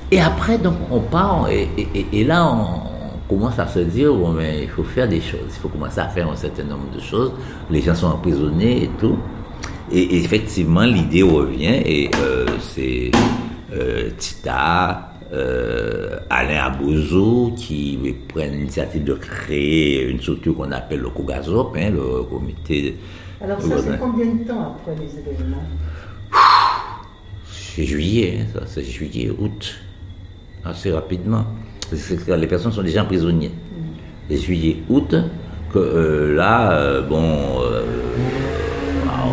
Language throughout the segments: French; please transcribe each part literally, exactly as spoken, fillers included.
Et après, donc, on part, et, et, et là, on, on commence à se dire, bon, mais il faut faire des choses, il faut commencer à faire un certain nombre de choses. Les gens sont emprisonnés et tout. Et, et effectivement, l'idée revient, et euh, c'est euh, Tita, Euh, Alain Abouzou qui prend l'initiative de créer une structure qu'on appelle le COGAZOP, hein, le comité. Alors ça, c'est combien de temps après les événements? C'est juillet, hein, ça, c'est juillet, août, assez rapidement. C'est que les personnes sont déjà prisonniers. Mmh. Et juillet, août, que euh, là, euh, bon, euh, wow,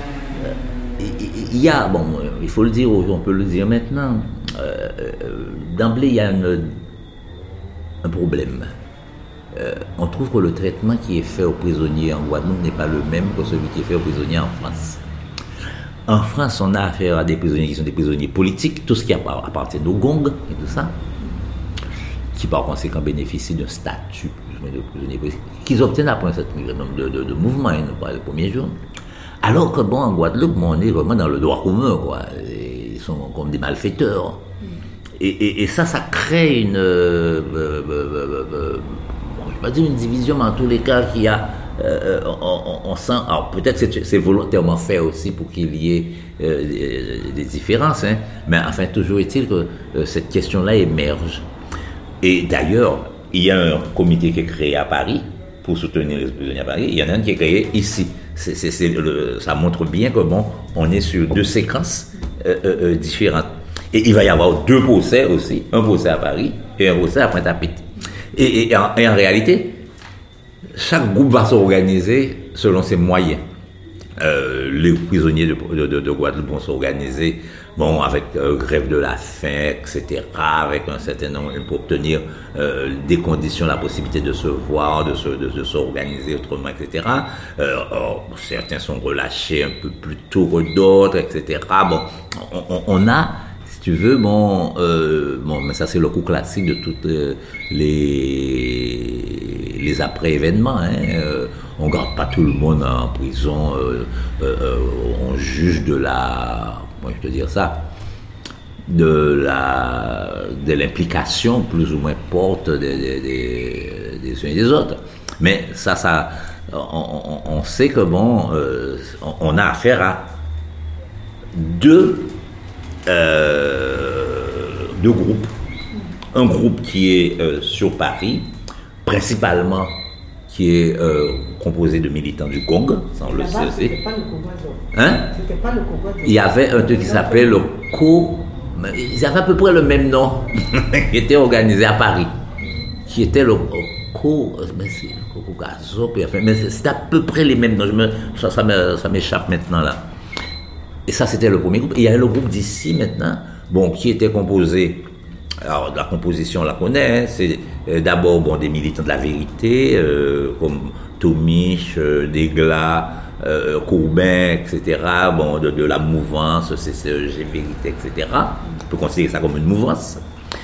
il y a, bon, il faut le dire, on peut le dire maintenant. Euh, d'emblée, il y a une, un problème. Euh, on trouve que le traitement qui est fait aux prisonniers en Guadeloupe n'est pas le même que celui qui est fait aux prisonniers en France. En France, on a affaire à des prisonniers qui sont des prisonniers politiques, tout ce qui appartient aux gangs et tout ça, qui par conséquent bénéficient d'un statut de prisonnier politique, qu'ils obtiennent après un certain nombre de, de, de mouvements, hein, pas le premier jour. Alors que bon, en Guadeloupe, on est vraiment dans le droit commun, quoi. Ils sont comme des malfaiteurs. Et, et, et ça, ça crée une, euh, euh, euh, euh, bon, je ne vais pas dire une division, mais en tous les cas, qu'il y a, euh, on, on sent, alors peut-être que c'est, c'est volontairement fait aussi pour qu'il y ait euh, des, des différences, hein, mais enfin, toujours est-il que euh, cette question-là émerge. Et d'ailleurs, il y a un comité qui est créé à Paris pour soutenir les prisonniers à Paris, il y en a un qui est créé ici. C'est, c'est, c'est le, ça montre bien que bon, on est sur deux séquences euh, euh, différentes. Et il va y avoir deux procès aussi, un procès à Paris et un procès à Pointe-à-Pitre. Et, et, et, en, et en réalité, chaque groupe va s'organiser selon ses moyens. Euh, les prisonniers de, de, de, de Guadeloupe vont s'organiser, bon, avec euh, grève de la faim, et cetera, avec un certain nombre, pour obtenir euh, des conditions, la possibilité de se voir, de, se, de, de s'organiser autrement, et cetera. Euh, or, certains sont relâchés un peu plus tôt que d'autres, et cetera. Bon, on, on, on a, si tu veux, bon, euh, bon, mais ça c'est le coup classique de toutes euh, les, les après-événements, hein. Euh, on ne garde pas tout le monde en prison, euh, euh, on juge de la, comment je peux dire ça, de la, de l'implication plus ou moins forte des, des, des, des uns et des autres. Mais ça, ça, on, on, on sait que bon, euh, on a affaire à deux, euh, deux groupes. Un groupe qui est euh, sur Paris, principalement qui est euh, composé de militants du Congo, ça on le sait aussi. C'était pas le COGAZOP. Hein? C'était pas le COGAZOP. Il y avait un truc qui s'appelait le Co... Ils avaient à peu près le même nom, qui était organisé à Paris, qui était le Co... Mais c'est le COGAZOP, mais c'était à peu près les mêmes noms. Je me... Ça, ça, me... ça m'échappe maintenant là. Et ça c'était le premier groupe. Et il y avait le groupe d'ici maintenant, bon, qui était composé... Alors, la composition, on la connaît, hein, c'est euh, d'abord bon, des militants de la vérité, euh, comme Tomiche, euh, Desglas, euh, Courbin, et cetera, bon, de, de la mouvance, C C E G, Vérité, et cetera. On peut considérer ça comme une mouvance.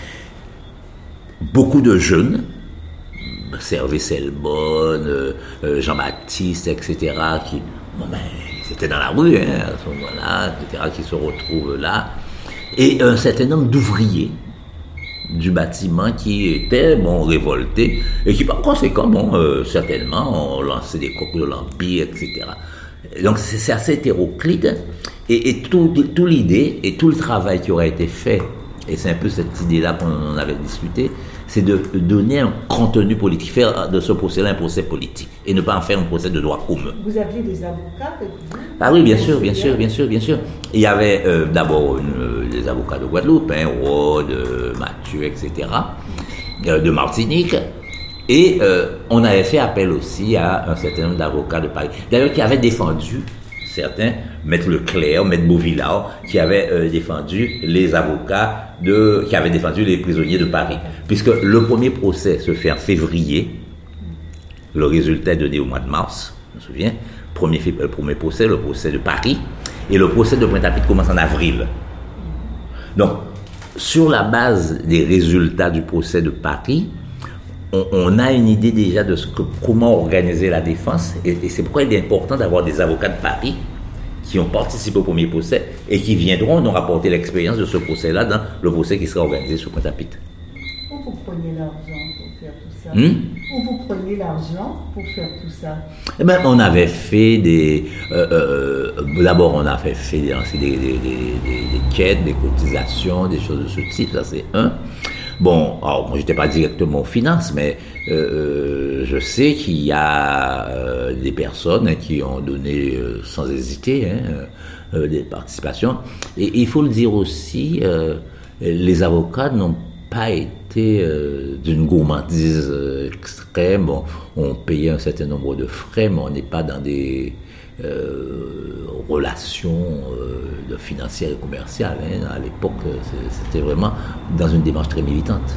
Beaucoup de jeunes, Servé Selbonne, euh, euh, Jean-Baptiste, et cetera, qui, bon, ben, ils étaient dans la rue, hein, à ce moment-là, et cetera, qui se retrouvent là. Et un certain nombre d'ouvriers du bâtiment qui étaient bon, révoltés et qui par conséquent bon, euh, certainement ont lancé des coques de l'Empire, et cetera. Et donc c'est, c'est assez hétéroclite et, et tout, tout l'idée et tout le travail qui aurait été fait, et c'est un peu cette idée-là qu'on en avait discuté, c'est de donner un contenu politique, faire de ce procès-là un procès politique et ne pas en faire un procès de droit commun. Vous aviez des avocats avec vous? Ah oui, bien sûr, bien sûr, bien sûr, bien sûr. Il y avait euh, d'abord une, les avocats de Guadeloupe, hein, Rode, Mathieu, et cetera, euh, de Martinique. Et euh, on avait fait appel aussi à un certain nombre d'avocats de Paris. D'ailleurs, qui avaient défendu, certains, Maître Leclerc, Maître Beauvillard, qui avaient euh, défendu les avocats de, qui avaient défendu les prisonniers de Paris. Puisque le premier procès se fait en février, le résultat est donné au mois de mars, je me souviens. Premier, le premier procès, le procès de Paris, et le procès de Pointe-à-Pitre commence en avril. Donc, sur la base des résultats du procès de Paris, on, on a une idée déjà de ce que, comment organiser la défense, et, et c'est pourquoi il est important d'avoir des avocats de Paris qui ont participé au premier procès et qui viendront nous rapporter l'expérience de ce procès-là dans le procès qui sera organisé sur Pointe-à-Pitre. Où vous prenez l'argent pour faire tout ça? Hmm? Où vous prenez l'argent pour faire tout ça? Eh ben, on avait fait des... Euh, euh, d'abord, on avait fait des, des, des, des, des quêtes, des cotisations, des choses de ce type, ça c'est un. Bon, alors moi j'étais pas directement aux finances, mais euh, je sais qu'il y a euh, des personnes hein, qui ont donné euh, sans hésiter hein, euh, des participations. Et il faut le dire aussi, euh, les avocats n'ont pas été euh, d'une gourmandise euh, extrême. Bon, on payait un certain nombre de frais, mais on n'est pas dans des euh, relations euh, de financières et commerciales. Hein. À l'époque, c'était vraiment dans une démarche très militante.